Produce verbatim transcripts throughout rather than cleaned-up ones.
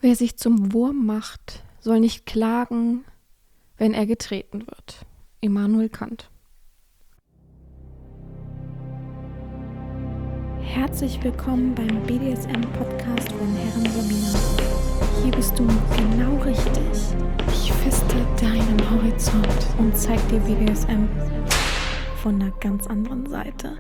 Wer sich zum Wurm macht, soll nicht klagen, wenn er getreten wird. Immanuel Kant. Herzlich willkommen beim B D S M-Podcast von Herren Sabina. Hier bist du genau richtig. Ich feste deinen Horizont und zeig dir B D S M von einer ganz anderen Seite.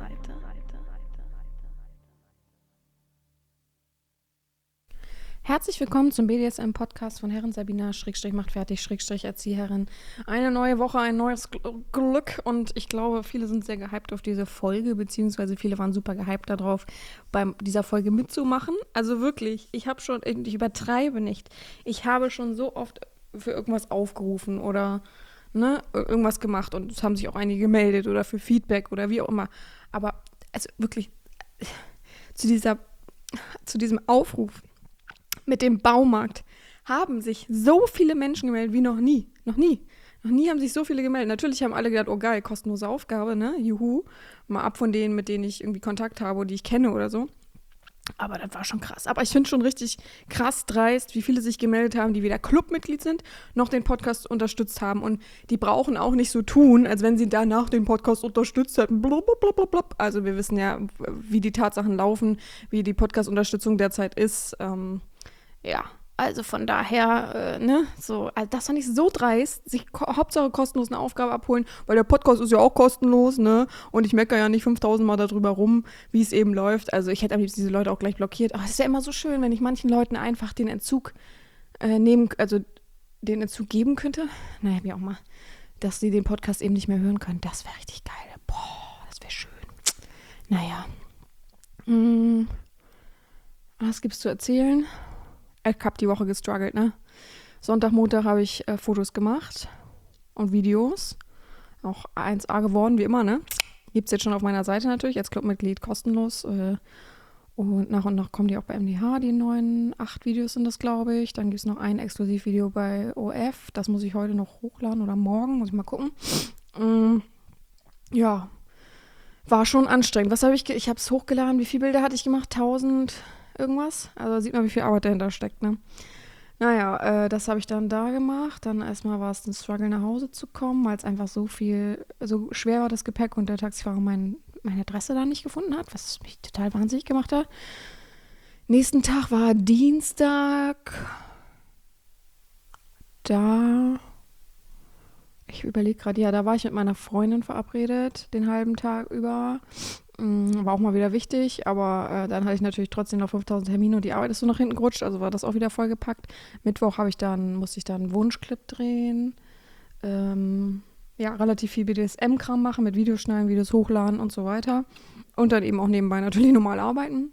Herzlich willkommen zum B D S M-Podcast von Herren Sabina, Schrägstrich macht fertig, Schrägstrich Erzieherin. Eine neue Woche, ein neues Glück und ich glaube, viele sind sehr gehypt auf diese Folge, beziehungsweise viele waren super gehypt darauf, bei dieser Folge mitzumachen. Also wirklich, ich habe schon, ich übertreibe nicht, ich habe schon so oft für irgendwas aufgerufen oder ne, irgendwas gemacht und es haben sich auch einige gemeldet oder für Feedback oder wie auch immer. Aber also wirklich, zu dieser, zu diesem Aufruf mit dem Baumarkt haben sich so viele Menschen gemeldet wie noch nie. Noch nie. Noch nie haben sich so viele gemeldet. Natürlich haben alle gedacht, oh geil, kostenlose Aufgabe, ne? Juhu. Mal ab von denen, mit denen ich irgendwie Kontakt habe oder die ich kenne oder so. Aber das war schon krass. Aber ich finde schon richtig krass dreist, wie viele sich gemeldet haben, die weder Clubmitglied sind, noch den Podcast unterstützt haben. Und die brauchen auch nicht so tun, als wenn sie danach den Podcast unterstützt hätten. Blablabla. Also wir wissen ja, wie die Tatsachen laufen, wie die Podcast-Unterstützung derzeit ist. Ähm, Ja, also von daher, äh, ne, so, also das fand ich so dreist, sich ko- Hauptsache kostenlos eine Aufgabe abholen, weil der Podcast ist ja auch kostenlos, ne, und ich meckere ja nicht fünftausend Mal darüber rum, wie es eben läuft, also ich hätte am liebsten diese Leute auch gleich blockiert, aber es ist ja immer so schön, wenn ich manchen Leuten einfach den Entzug äh, nehmen, also den Entzug geben könnte, naja, wie auch mal, dass sie den Podcast eben nicht mehr hören können, das wäre richtig geil, boah, das wäre schön, naja, hm, was gibt's zu erzählen? Ich habe die Woche gestruggelt, ne? Sonntag, Montag habe ich äh, Fotos gemacht und Videos. Auch eins A geworden, wie immer, ne? Gibt's jetzt schon auf meiner Seite natürlich, als Clubmitglied kostenlos. Äh, und nach und nach kommen die auch bei M D H, die neuen acht Videos sind das, glaube ich. Dann gibt es noch ein Exklusivvideo bei O F. Das muss ich heute noch hochladen oder morgen, muss ich mal gucken. Ähm, ja, war schon anstrengend. Was habe ich, ge- ich habe es hochgeladen. Wie viele Bilder hatte ich gemacht? tausend irgendwas? Also sieht man, wie viel Arbeit dahinter steckt, ne? Naja, äh, das habe ich dann da gemacht. Dann erstmal war es ein Struggle, nach Hause zu kommen, weil es einfach so viel, so schwer war das Gepäck und der Taxifahrer mein, meine Adresse da nicht gefunden hat, was mich total wahnsinnig gemacht hat. Nächsten Tag war Dienstag. Da, ich überlege gerade, ja, da war ich mit meiner Freundin verabredet, den halben Tag über. Mm, War auch mal wieder wichtig, aber äh, dann hatte ich natürlich trotzdem noch fünftausend Termine und die Arbeit ist so nach hinten gerutscht, also war das auch wieder vollgepackt. Mittwoch habe ich dann, musste ich dann einen Wunschclip drehen, ähm, ja, relativ viel B D S M-Kram machen, mit Videos schneiden, Videos hochladen und so weiter. Und dann eben auch nebenbei natürlich normal arbeiten.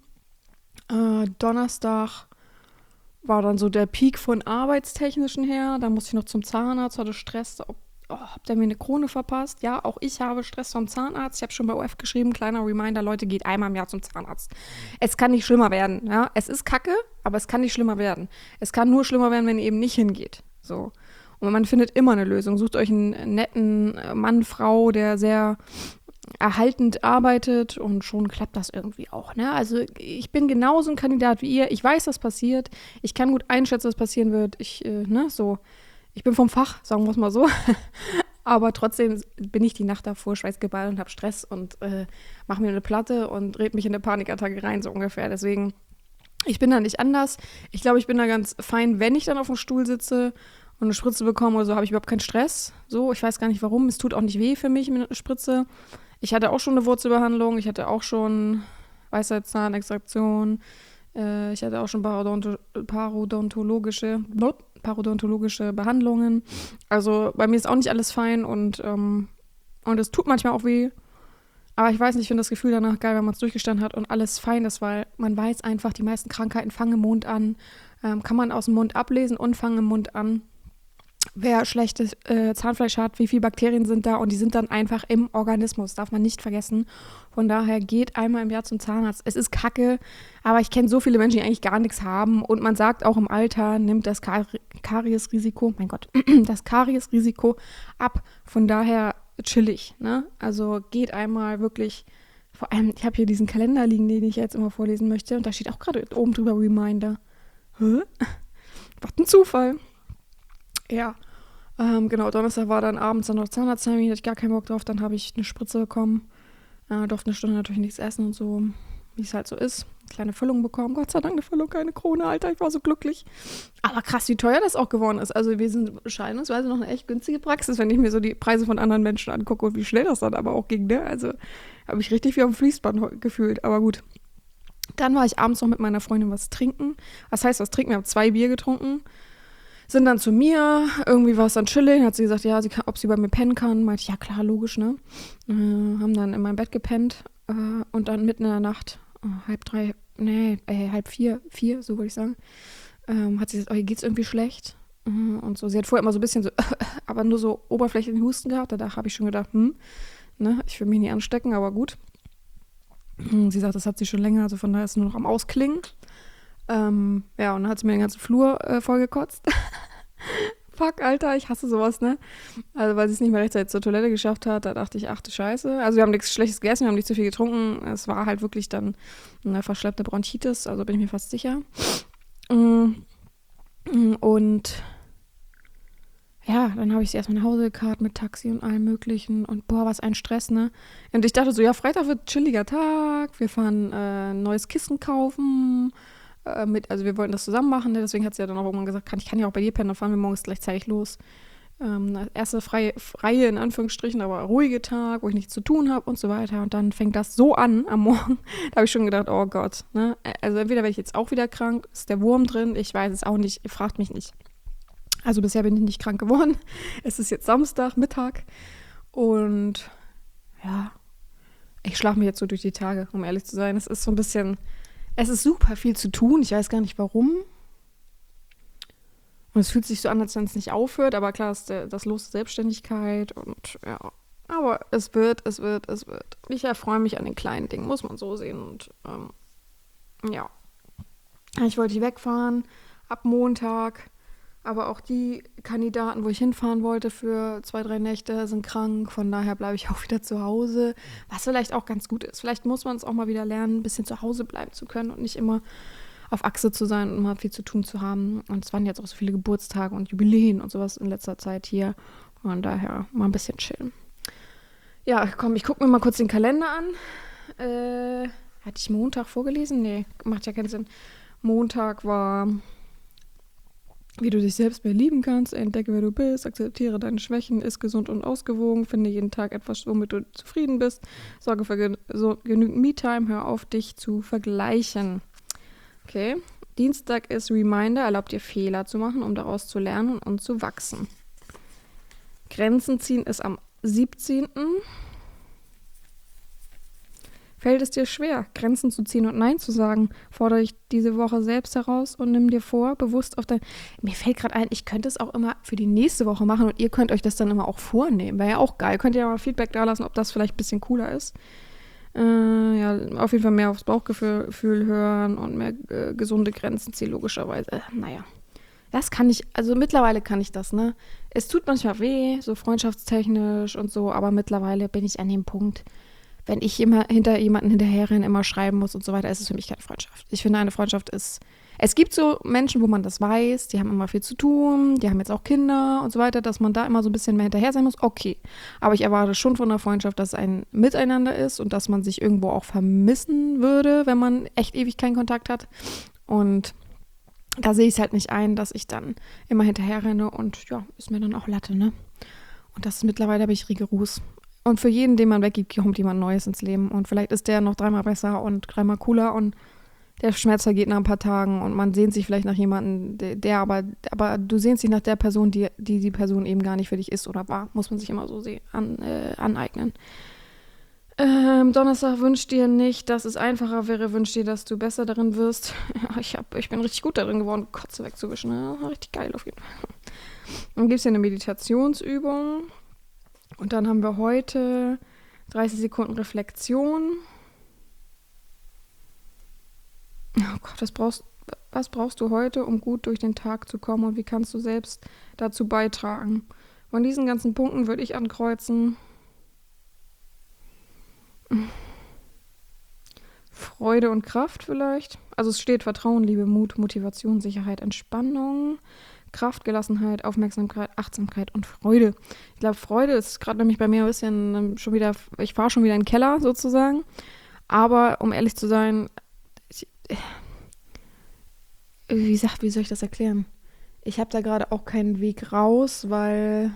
Äh, Donnerstag war dann so der Peak von arbeitstechnischen her, da musste ich noch zum Zahnarzt, hatte Stress, ob Oh, habt ihr mir eine Krone verpasst? Ja, auch ich habe Stress vom Zahnarzt. Ich habe schon bei O F geschrieben, kleiner Reminder, Leute, geht einmal im Jahr zum Zahnarzt. Es kann nicht schlimmer werden. Ja? Es ist kacke, aber es kann nicht schlimmer werden. Es kann nur schlimmer werden, wenn ihr eben nicht hingeht. So. Und man findet immer eine Lösung. Sucht euch einen netten Mann, Frau, der sehr erhaltend arbeitet und schon klappt das irgendwie auch. Ne? Also ich bin genauso ein Kandidat wie ihr. Ich weiß, was passiert. Ich kann gut einschätzen, was passieren wird. Ich, äh, ne, so... Ich bin vom Fach, sagen wir es mal so. Aber trotzdem bin ich die Nacht davor schweißgebadet und habe Stress und äh, mache mir eine Platte und red mich in eine Panikattacke rein, so ungefähr. Deswegen, ich bin da nicht anders. Ich glaube, ich bin da ganz fein, wenn ich dann auf dem Stuhl sitze und eine Spritze bekomme oder so, habe ich überhaupt keinen Stress. So, ich weiß gar nicht warum. Es tut auch nicht weh für mich mit einer Spritze. Ich hatte auch schon eine Wurzelbehandlung. Ich hatte auch schon Weisheitszahnextraktion. Äh, ich hatte auch schon parodonto- parodontologische... Blub, parodontologische Behandlungen. Also bei mir ist auch nicht alles fein und, ähm, und es tut manchmal auch weh. Aber ich weiß nicht, ich finde das Gefühl danach geil, wenn man es durchgestanden hat und alles fein ist, weil man weiß einfach, die meisten Krankheiten fangen im Mund an. Ähm, kann man aus dem Mund ablesen und fangen im Mund an. Wer schlechtes äh, Zahnfleisch hat, wie viele Bakterien sind da und die sind dann einfach im Organismus, darf man nicht vergessen. Von daher geht einmal im Jahr zum Zahnarzt. Es ist kacke, aber ich kenne so viele Menschen, die eigentlich gar nichts haben und man sagt auch im Alter, nimmt das Kar- Kariesrisiko, mein Gott, das Kariesrisiko ab. Von daher chillig, ne? Also geht einmal wirklich, vor allem, ich habe hier diesen Kalender liegen, den ich jetzt immer vorlesen möchte und da steht auch gerade oben drüber Reminder. Hä? Was ein Zufall. Ja, ähm, genau, Donnerstag war dann abends dann noch Zahnarzttermin, hatte ich gar keinen Bock drauf, dann habe ich eine Spritze bekommen, äh, durfte eine Stunde natürlich nichts essen und so, wie es halt so ist. Kleine Füllung bekommen, Gott sei Dank eine Füllung, keine Krone, Alter, ich war so glücklich. Aber krass, wie teuer das auch geworden ist. Also wir sind scheidungsweise noch eine echt günstige Praxis, wenn ich mir so die Preise von anderen Menschen angucke und wie schnell das dann aber auch ging, ne? Also habe ich richtig wie am Fließband gefühlt, aber gut. Dann war ich abends noch mit meiner Freundin was trinken. Was heißt was trinken? Wir haben zwei Bier getrunken. Sind dann zu mir, irgendwie war es dann chillig, hat sie gesagt, ja, sie kann, ob sie bei mir pennen kann. Meinte ich, ja klar, logisch, ne? Äh, haben dann in meinem Bett gepennt äh, und dann mitten in der Nacht, oh, halb drei, nee, äh, halb vier, vier, so würde ich sagen, ähm, hat sie gesagt, oh, ihr geht's irgendwie schlecht? Äh, und so. Sie hat vorher immer so ein bisschen so, aber nur so oberflächlichen Husten gehabt. Da habe ich schon gedacht, hm, ne, ich will mich nie anstecken, aber gut. Sie sagt, das hat sie schon länger, also von daher ist sie nur noch am Ausklingen. Ähm, ja, und dann hat sie mir den ganzen Flur äh, vollgekotzt. Fuck, Alter, ich hasse sowas, ne? Also, weil sie es nicht mehr rechtzeitig zur Toilette geschafft hat, da dachte ich, ach du Scheiße. Also, wir haben nichts Schlechtes gegessen, wir haben nicht zu viel getrunken. Es war halt wirklich dann eine verschleppte Bronchitis, also bin ich mir fast sicher. Und ja, dann habe ich sie erstmal nach Hause gekarrt mit Taxi und allem Möglichen. Und boah, was ein Stress, ne? Und ich dachte so, ja, Freitag wird ein chilliger Tag. Wir fahren äh, ein neues Kissen kaufen. Äh, mit, also wir wollten das zusammen machen. Ne? Deswegen hat sie ja dann auch irgendwann gesagt, kann, ich kann ja auch bei dir pennen, dann fahren wir morgens gleichzeitig los. Ähm, erste freie, freie, in Anführungsstrichen, aber ruhige Tag, wo ich nichts zu tun habe und so weiter. Und dann fängt das so an am Morgen. Da habe ich schon gedacht, oh Gott. Ne? Also entweder werde ich jetzt auch wieder krank, ist der Wurm drin, ich weiß es auch nicht, ihr fragt mich nicht. Also bisher bin ich nicht krank geworden. Es ist jetzt Samstag, Mittag. Und ja, ich schlafe mich jetzt so durch die Tage, um ehrlich zu sein. Es ist so ein bisschen, es ist super viel zu tun. Ich weiß gar nicht, warum. Und es fühlt sich so an, als wenn es nicht aufhört. Aber klar, ist der, das Los der Selbstständigkeit. Und ja, aber es wird, es wird, es wird. Ich erfreue mich an den kleinen Dingen, muss man so sehen. Und ähm, ja, ich wollte hier wegfahren ab Montag. Aber auch die Kandidaten, wo ich hinfahren wollte für zwei, drei Nächte, sind krank. Von daher bleibe ich auch wieder zu Hause. Was vielleicht auch ganz gut ist. Vielleicht muss man es auch mal wieder lernen, ein bisschen zu Hause bleiben zu können und nicht immer auf Achse zu sein und mal viel zu tun zu haben. Und es waren jetzt auch so viele Geburtstage und Jubiläen und sowas in letzter Zeit hier. Von daher mal ein bisschen chillen. Ja, komm, ich gucke mir mal kurz den Kalender an. Äh, hatte ich Montag vorgelesen? Nee, macht ja keinen Sinn. Montag war... Wie du dich selbst mehr lieben kannst, entdecke, wer du bist, akzeptiere deine Schwächen, iss gesund und ausgewogen, finde jeden Tag etwas, womit du zufrieden bist, sorge für gen- so genügend Me-Time, hör auf, dich zu vergleichen. Okay. Dienstag ist Reminder, erlaubt dir Fehler zu machen, um daraus zu lernen und zu wachsen. Grenzen ziehen ist am siebzehnten Fällt es dir schwer, Grenzen zu ziehen und Nein zu sagen? Fordere dich diese Woche selbst heraus und nimm dir vor, bewusst auf dein... Mir fällt gerade ein, ich könnte es auch immer für die nächste Woche machen und ihr könnt euch das dann immer auch vornehmen. Wäre ja auch geil. Könnt ihr ja mal Feedback da lassen, ob das vielleicht ein bisschen cooler ist. Äh, ja, auf jeden Fall mehr aufs Bauchgefühl hören und mehr äh, gesunde Grenzen ziehen, logischerweise. Äh, naja, das kann ich, also mittlerweile kann ich das, ne? Es tut manchmal weh, so freundschaftstechnisch und so, aber mittlerweile bin ich an dem Punkt, wenn ich immer hinter jemanden hinterherrenne, immer schreiben muss und so weiter, ist es für mich keine Freundschaft. Ich finde, eine Freundschaft ist, es gibt so Menschen, wo man das weiß, die haben immer viel zu tun, die haben jetzt auch Kinder und so weiter, dass man da immer so ein bisschen mehr hinterher sein muss, okay. Aber ich erwarte schon von einer Freundschaft, dass es ein Miteinander ist und dass man sich irgendwo auch vermissen würde, wenn man echt ewig keinen Kontakt hat. Und da sehe ich es halt nicht ein, dass ich dann immer hinterher renne und ja, ist mir dann auch Latte, ne? Und das ist mittlerweile, bin ich rigoros. Und für jeden, den man weggibt, kommt jemand Neues ins Leben. Und vielleicht ist der noch dreimal besser und dreimal cooler und der Schmerz vergeht nach ein paar Tagen und man sehnt sich vielleicht nach jemandem, der, der aber, aber du sehnst dich nach der Person, die, die die Person eben gar nicht für dich ist oder war. Muss man sich immer so seh- an, äh, aneignen. Ähm, Donnerstag wünscht dir nicht, dass es einfacher wäre, wünscht dir, dass du besser darin wirst. ich, hab, ich bin richtig gut darin geworden, Kotze wegzuwischen. Ja, richtig geil auf jeden Fall. Dann gibt es ja eine Meditationsübung. Und dann haben wir heute dreißig Sekunden Reflexion. Oh Gott, was brauchst, was brauchst du heute, um gut durch den Tag zu kommen und wie kannst du selbst dazu beitragen? Von diesen ganzen Punkten würde ich ankreuzen. Freude und Kraft vielleicht. Also es steht Vertrauen, Liebe, Mut, Motivation, Sicherheit, Entspannung, Kraft, Gelassenheit, Aufmerksamkeit, Achtsamkeit und Freude. Ich glaube, Freude ist gerade nämlich bei mir ein bisschen schon wieder, ich fahre schon wieder in den Keller sozusagen. Aber um ehrlich zu sein, ich, wie, sagt, wie soll ich das erklären? Ich habe da gerade auch keinen Weg raus, weil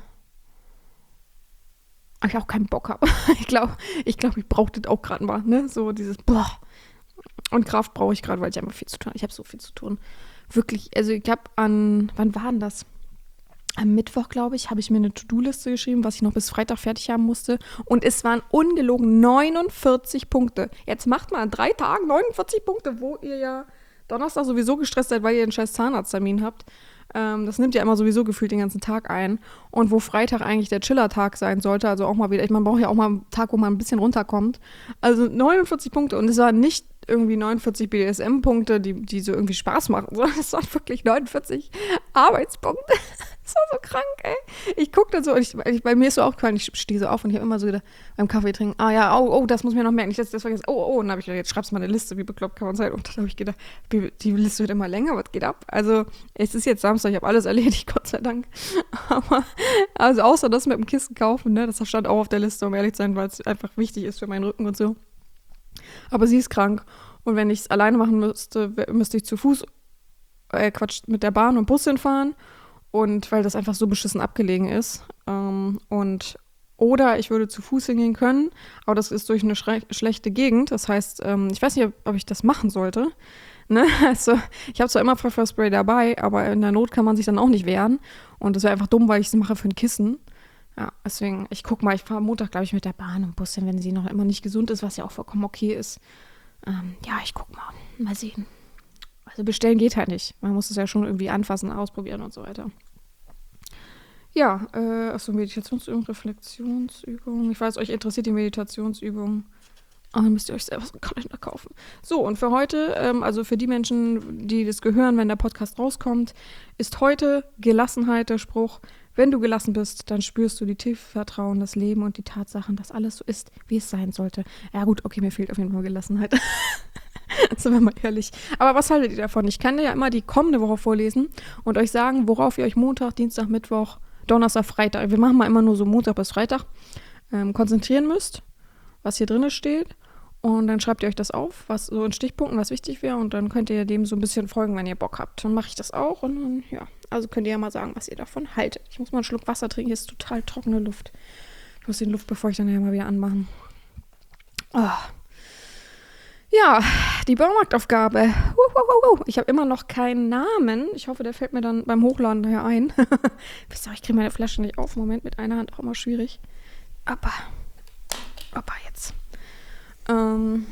ich auch keinen Bock habe. Ich glaube, ich, glaub, ich brauche das auch gerade mal, ne? So dieses Boah. Und Kraft brauche ich gerade, weil ich einfach viel zu tun habe. Ich habe so viel zu tun. Wirklich, also ich habe an, wann war denn das? Am Mittwoch, glaube ich, habe ich mir eine To-Do-Liste geschrieben, was ich noch bis Freitag fertig haben musste. Und es waren ungelogen neunundvierzig Punkte. Jetzt macht mal an drei Tagen neunundvierzig Punkte, wo ihr ja Donnerstag sowieso gestresst seid, weil ihr einen scheiß Zahnarzttermin habt. Ähm, das nimmt ja immer sowieso gefühlt den ganzen Tag ein. Und wo Freitag eigentlich der Chiller-Tag sein sollte, also auch mal wieder, ich meine, man braucht ja auch mal einen Tag, wo man ein bisschen runterkommt. Also neunundvierzig Punkte und es waren nicht irgendwie neunundvierzig B D S M-Punkte, die, die so irgendwie Spaß machen, sondern es waren wirklich neunundvierzig Arbeitspunkte. Das war so krank, ey. Ich gucke dann so, und ich, ich, bei mir ist so aufgefallen, ich stehe so auf und ich habe immer so gedacht, beim Kaffee trinken, ah ja, oh, oh, das muss mir noch merken, nicht, dass ich das vergesse, oh, oh, und dann habe ich gedacht, jetzt schreibst du mal eine Liste, wie bekloppt kann man sein, und dann habe ich gedacht, die, die Liste wird immer länger, was geht ab? Also, es ist jetzt Samstag, ich habe alles erledigt, Gott sei Dank, aber, also außer das mit dem Kissen kaufen, ne, das stand auch auf der Liste, um ehrlich zu sein, weil es einfach wichtig ist für meinen Rücken und so, aber sie ist krank und wenn ich es alleine machen müsste, müsste ich zu Fuß, äh, Quatsch, mit der Bahn und Bus hinfahren. Und weil das einfach so beschissen abgelegen ist. Ähm, und oder ich würde zu Fuß hingehen können, aber das ist durch eine schre- schlechte Gegend. Das heißt, ähm, ich weiß nicht, ob, ob ich das machen sollte. Ne? Also, ich habe zwar immer Pfefferspray dabei, aber in der Not kann man sich dann auch nicht wehren. Und das wäre einfach dumm, weil ich es mache für ein Kissen. Ja, deswegen, ich gucke mal, ich fahre Montag, glaube ich, mit der Bahn und Bus hin, wenn sie noch immer nicht gesund ist, was ja auch vollkommen okay ist. Ähm, ja, ich gucke mal. Mal sehen. Also bestellen geht halt nicht. Man muss es ja schon irgendwie anfassen, ausprobieren und so weiter. Ja, äh, achso, Meditationsübung, Reflexionsübung. Ich weiß, euch interessiert die Meditationsübung. Aber dann müsst ihr euch selber so einen Kalender kaufen. So, und für heute, ähm, also für die Menschen, die das gehören, wenn der Podcast rauskommt, ist heute Gelassenheit der Spruch. Wenn du gelassen bist, dann spürst du die tiefe Vertrauen, das Leben und die Tatsachen, dass alles so ist, wie es sein sollte. Ja gut, okay, mir fehlt auf jeden Fall Gelassenheit. Sind wir mal ehrlich. Aber was haltet ihr davon? Ich kann dir ja immer die kommende Woche vorlesen und euch sagen, worauf ihr euch Montag, Dienstag, Mittwoch, Donnerstag, Freitag, wir machen mal immer nur so Montag bis Freitag, ähm, konzentrieren müsst, was hier drin steht. Und dann schreibt ihr euch das auf, was so in Stichpunkten, was wichtig wäre. Und dann könnt ihr dem so ein bisschen folgen, wenn ihr Bock habt. Dann mache ich das auch. Und dann, ja, also könnt ihr ja mal sagen, was ihr davon haltet. Ich muss mal einen Schluck Wasser trinken. Hier ist total trockene Luft. Ich muss die Luft, bevor ich dann ja mal wieder anmachen. Oh. Ja, die Baumarktaufgabe. Ich habe immer noch keinen Namen. Ich hoffe, der fällt mir dann beim Hochladen daher ein. Wisst ihr, ich kriege meine Flasche nicht auf. Moment, mit einer Hand auch immer schwierig. Aber, aber jetzt. Ähm.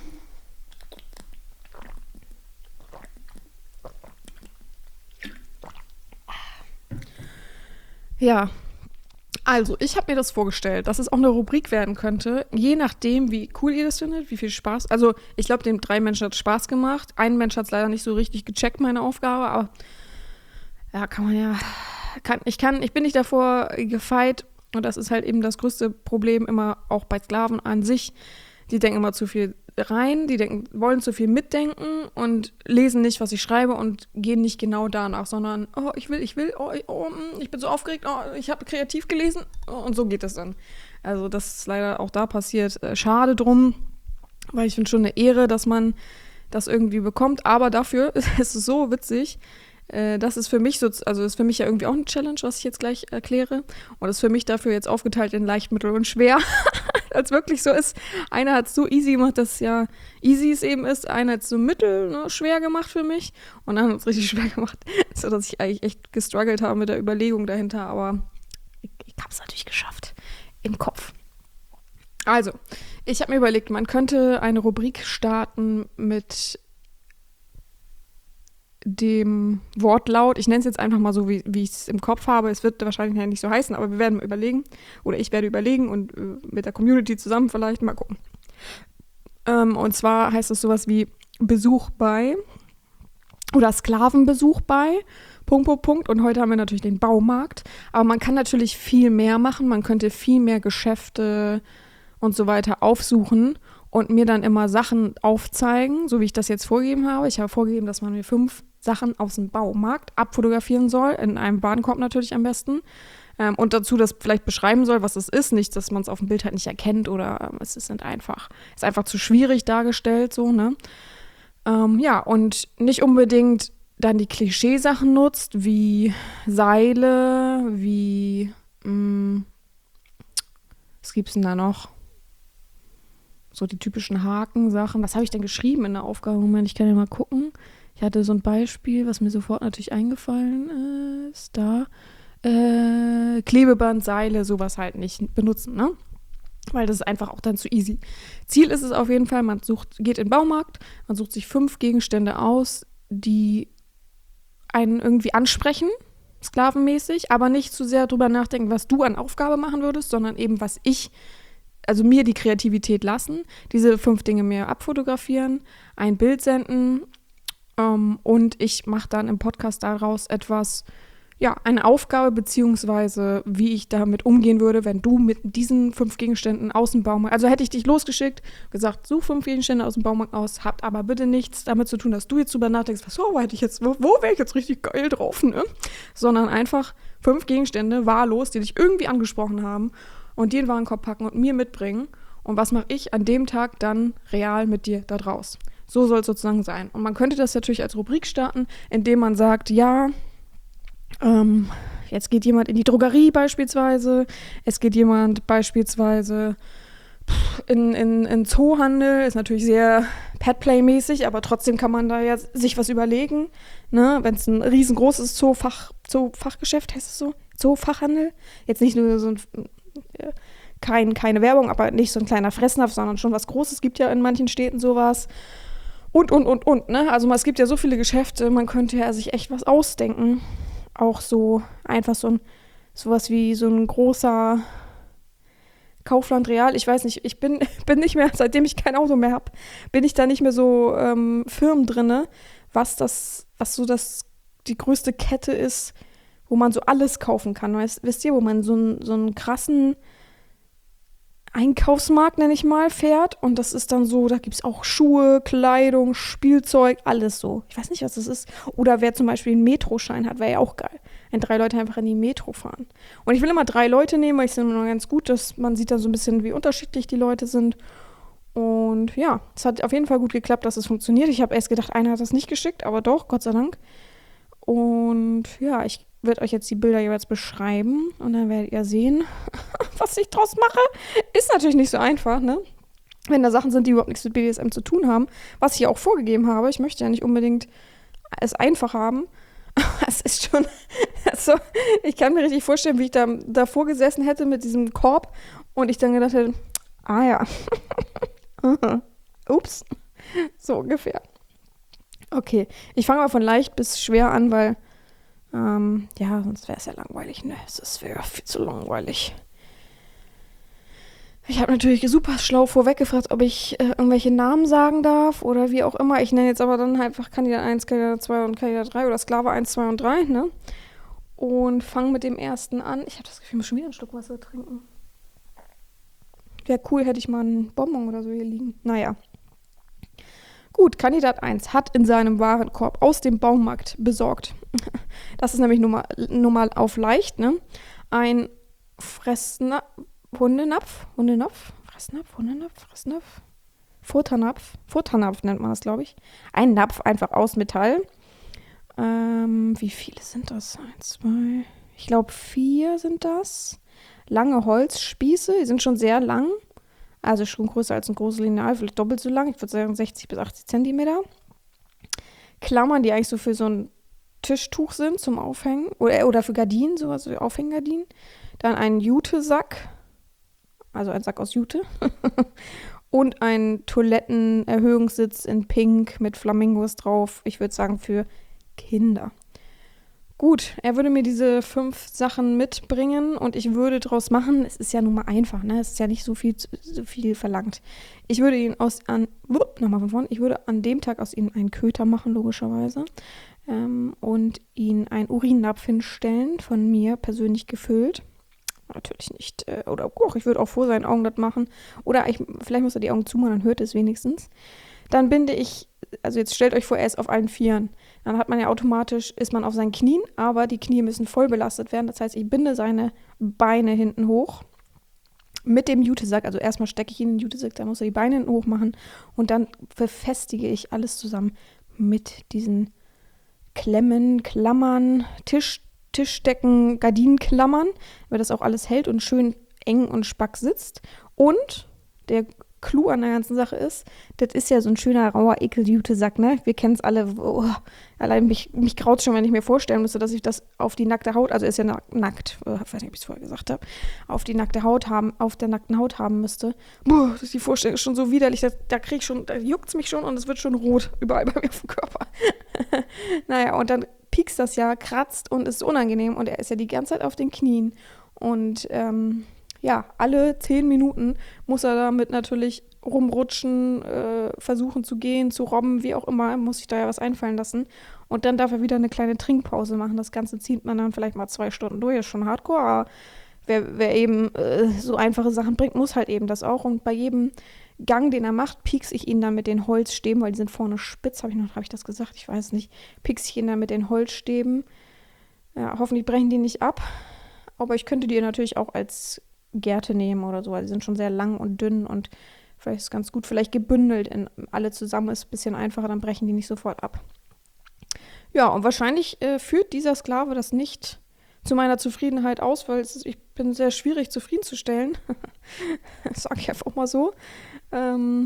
Ja. Also, ich habe mir das vorgestellt, dass es auch eine Rubrik werden könnte, je nachdem, wie cool ihr das findet, wie viel Spaß. Also, ich glaube, den drei Menschen hat es Spaß gemacht. Ein Mensch hat es leider nicht so richtig gecheckt, meine Aufgabe, aber ja, kann man ja. Kann, ich, kann, ich bin nicht davor gefeit, und das ist halt eben das größte Problem immer auch bei Sklaven an sich. Die denken immer zu viel rein, die denken, wollen zu viel mitdenken und lesen nicht, was ich schreibe und gehen nicht genau danach, sondern, oh, ich will, ich will, oh, oh ich bin so aufgeregt, oh, ich habe kreativ gelesen und so geht das dann. Also das ist leider auch da passiert. Schade drum, weil ich finde schon eine Ehre, dass man das irgendwie bekommt, aber dafür ist es so witzig. Das ist für mich so, also ist für mich ja irgendwie auch eine Challenge, was ich jetzt gleich erkläre. Und das ist für mich dafür jetzt aufgeteilt in leicht, mittel und schwer. Als wirklich so ist. Einer hat es so easy gemacht, dass es ja easy es eben ist. Einer hat es so mittel, ne, schwer gemacht für mich. Und einer hat es richtig schwer gemacht. So dass ich eigentlich echt gestruggelt habe mit der Überlegung dahinter. Aber ich, ich habe es natürlich geschafft. Im Kopf. Also, ich habe mir überlegt, man könnte eine Rubrik starten mit dem Wortlaut, ich nenne es jetzt einfach mal so, wie, wie ich es im Kopf habe, es wird wahrscheinlich nicht so heißen, aber wir werden mal überlegen, oder ich werde überlegen und äh, mit der Community zusammen vielleicht mal gucken. Ähm, und zwar heißt es sowas wie Besuch bei oder Sklavenbesuch bei, Punkt, Punkt, Punkt. Und heute haben wir natürlich den Baumarkt, aber man kann natürlich viel mehr machen, man könnte viel mehr Geschäfte und so weiter aufsuchen und mir dann immer Sachen aufzeigen, so wie ich das jetzt vorgegeben habe. Ich habe vorgegeben, dass man mir fünf Sachen aus dem Baumarkt abfotografieren soll, in einem Warenkorb natürlich am besten. Ähm, und dazu das vielleicht beschreiben soll, was es ist. Nicht, dass man es auf dem Bild halt nicht erkennt oder ähm, es ist nicht einfach, ist einfach zu schwierig dargestellt, so, ne? Ähm, ja, und nicht unbedingt dann die Klischeesachen nutzt, wie Seile, wie, mh, was gibt's denn da noch? So die typischen Hakensachen. Was habe ich denn geschrieben in der Aufgabe? Moment, ich kann ja mal gucken. Ich hatte so ein Beispiel, was mir sofort natürlich eingefallen ist. Da. Äh, Klebeband, Seile, sowas halt nicht benutzen, ne? Weil das ist einfach auch dann zu easy. Ziel ist es auf jeden Fall, man sucht, geht in den Baumarkt, man sucht sich fünf Gegenstände aus, die einen irgendwie ansprechen, sklavenmäßig, aber nicht zu sehr drüber nachdenken, was du an Aufgabe machen würdest, sondern eben, was ich, also mir die Kreativität lassen, diese fünf Dinge mir abfotografieren, ein Bild senden ähm, und ich mache dann im Podcast daraus etwas, ja, eine Aufgabe, beziehungsweise wie ich damit umgehen würde, wenn du mit diesen fünf Gegenständen aus dem Baumarkt, also hätte ich dich losgeschickt, gesagt, such fünf Gegenstände aus dem Baumarkt aus, habt aber bitte nichts damit zu tun, dass du jetzt drüber nachdenkst, was, oh, wo hätte ich jetzt, wo, wo wäre ich jetzt richtig geil drauf, ne? Sondern einfach fünf Gegenstände wahllos, die dich irgendwie angesprochen haben und die in den Warenkorb packen und mir mitbringen. Und was mache ich an dem Tag dann real mit dir da draus? So soll es sozusagen sein. Und man könnte das natürlich als Rubrik starten, indem man sagt, ja, Ähm, jetzt geht jemand in die Drogerie beispielsweise, es geht jemand beispielsweise in, in, in Zoohandel, ist natürlich sehr Petplay-mäßig, aber trotzdem kann man da ja sich was überlegen, ne? Wenn es ein riesengroßes Zoofach, Zoofachgeschäft, heißt es so, Zoofachhandel, jetzt nicht nur so ein, äh, kein, keine Werbung, aber nicht so ein kleiner Fressnapf, sondern schon was Großes, gibt ja in manchen Städten sowas. Und, und, und, und, ne? Also es gibt ja so viele Geschäfte, man könnte ja sich echt was ausdenken. Auch so einfach so ein, sowas wie so ein großer Kaufland Real. Ich weiß nicht, ich bin, bin nicht mehr, seitdem ich kein Auto mehr habe, bin ich da nicht mehr so ähm, firm drinne, was das, was so das, die größte Kette ist, wo man so alles kaufen kann. Weißt, wisst ihr, wo man so, ein, so einen krassen Einkaufsmarkt, nenne ich mal, fährt und das ist dann so, da gibt es auch Schuhe, Kleidung, Spielzeug, alles so. Ich weiß nicht, was das ist. Oder wer zum Beispiel einen Metroschein hat, wäre ja auch geil. Wenn drei Leute einfach in die Metro fahren. Und ich will immer drei Leute nehmen, weil ich finde immer ganz gut, dass man sieht dann so ein bisschen, wie unterschiedlich die Leute sind. Und ja, es hat auf jeden Fall gut geklappt, dass es funktioniert. Ich habe erst gedacht, einer hat das nicht geschickt, aber doch, Gott sei Dank. Und ja, ich werde euch jetzt die Bilder jeweils beschreiben und dann werdet ihr sehen, was ich draus mache. Ist natürlich nicht so einfach, ne? Wenn da Sachen sind, die überhaupt nichts mit B D S M zu tun haben, was ich ja auch vorgegeben habe. Ich möchte ja nicht unbedingt es einfach haben. Es ist schon, also ich kann mir richtig vorstellen, wie ich da davor gesessen hätte mit diesem Korb und ich dann gedacht hätte, ah ja, ups, so ungefähr. Okay, ich fange mal von leicht bis schwer an, weil, ähm, ja, sonst wäre es ja langweilig, ne? Es wäre viel zu langweilig. Ich habe natürlich super schlau vorweg gefragt, ob ich äh, irgendwelche Namen sagen darf oder wie auch immer. Ich nenne jetzt aber dann halt einfach Kandidat eins, Kandidat zwei und Kandidat drei oder Sklave eins, zwei und drei, ne? Und fange mit dem ersten an. Ich habe das Gefühl, ich muss schon wieder einen Schluck Wasser trinken. Wäre cool, hätte ich mal einen Bonbon oder so hier liegen. Naja. Gut, Kandidat eins hat in seinem Warenkorb aus dem Baumarkt besorgt. Das ist nämlich nur mal, nur mal auf leicht, ne? Ein Fressnapf, Hundenapf, Hundenapf, Fressnapf, Hundenapf, Fressnapf, Futternapf, Futternapf nennt man das, glaube ich. Ein Napf einfach aus Metall. Ähm, wie viele sind das? Eins, zwei, ich glaube vier sind das. Lange Holzspieße, die sind schon sehr lang. Also schon größer als ein großes Lineal, vielleicht doppelt so lang. Ich würde sagen sechzig bis achtzig Zentimeter. Klammern, die eigentlich so für so ein Tischtuch sind zum Aufhängen. Oder, oder für Gardinen, sowas wie Aufhänggardinen. Dann ein Jute-Sack. Also ein Sack aus Jute. Und ein Toilettenerhöhungssitz in Pink mit Flamingos drauf. Ich würde sagen für Kinder. Gut, er würde mir diese fünf Sachen mitbringen und ich würde draus machen, es ist ja nun mal einfach, ne? Es ist ja nicht so viel, so viel verlangt. Ich würde ihn aus, an, nochmal von vorne, ich würde an dem Tag aus ihm einen Köter machen, logischerweise, ähm, und ihn einen Urinnapf hinstellen, von mir persönlich gefüllt. natürlich nicht. Äh, oder oh, ich würde auch vor seinen Augen das machen. Oder ich, vielleicht muss er die Augen zumachen, dann hört es wenigstens. Dann binde ich, also jetzt stellt euch vor, er ist auf allen Vieren. Dann hat man ja automatisch, ist man auf seinen Knien, aber die Knie müssen voll belastet werden. Das heißt, ich binde seine Beine hinten hoch mit dem Jutesack. Also erstmal stecke ich ihn in den Jutesack, dann muss er die Beine hinten hoch machen. Und dann befestige ich alles zusammen mit diesen Klemmen, Klammern, Tisch, Tischdecken, Gardinenklammern, weil das auch alles hält und schön eng und spack sitzt. Und der Clou an der ganzen Sache ist, das ist ja so ein schöner, rauer Ekel-Jutesack, ne? Wir kennen es alle. Oh, allein mich, mich graut schon, wenn ich mir vorstellen müsste, dass ich das auf die nackte Haut, also ist ja nackt, ich weiß nicht, ob ich es vorher gesagt habe, auf die nackte Haut haben, auf der nackten Haut haben müsste. Boah, das ist die Vorstellung schon so widerlich, da, da krieg ich schon, da juckt es mich schon und es wird schon rot überall bei mir auf dem Körper. Naja, und dann piekst das ja, kratzt und ist unangenehm und er ist ja die ganze Zeit auf den Knien. Und ähm, ja, alle zehn Minuten muss er damit natürlich rumrutschen, äh, versuchen zu gehen, zu robben, wie auch immer, muss sich da ja was einfallen lassen. Und dann darf er wieder eine kleine Trinkpause machen. Das Ganze zieht man dann vielleicht mal zwei Stunden durch, ist schon hardcore, aber wer, wer eben äh, so einfache Sachen bringt, muss halt eben das auch. Und bei jedem Gang, den er macht, piekse ich ihn dann mit den Holzstäben, weil die sind vorne spitz, habe ich noch, habe ich das gesagt? Ich weiß nicht. Piekse ich ihn dann mit den Holzstäben. Ja, hoffentlich brechen die nicht ab. Aber ich könnte die natürlich auch als Gerte nehmen oder so, weil die sind schon sehr lang und dünn und vielleicht ist es ganz gut, vielleicht gebündelt in alle zusammen, ist ein bisschen einfacher, dann brechen die nicht sofort ab. Ja, und wahrscheinlich äh, führt dieser Sklave das nicht zu meiner Zufriedenheit aus, weil es ist, ich bin sehr schwierig zufriedenzustellen. Sag ich einfach mal so. Ähm